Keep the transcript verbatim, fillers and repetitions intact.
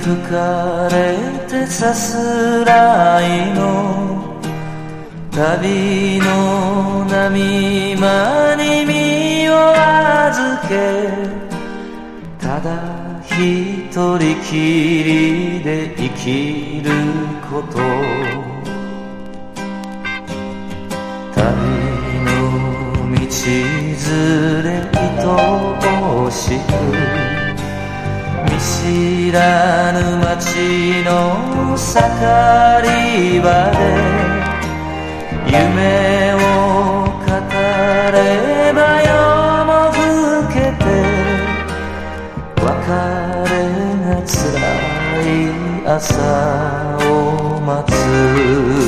吹かれてさすらいの旅の波間に身を預け、ただ一人きりで生きること、旅の道連れ愛おしく、見知らぬ街の盛り場で夢を語れば夜も更けて、別れが辛い朝を待つ。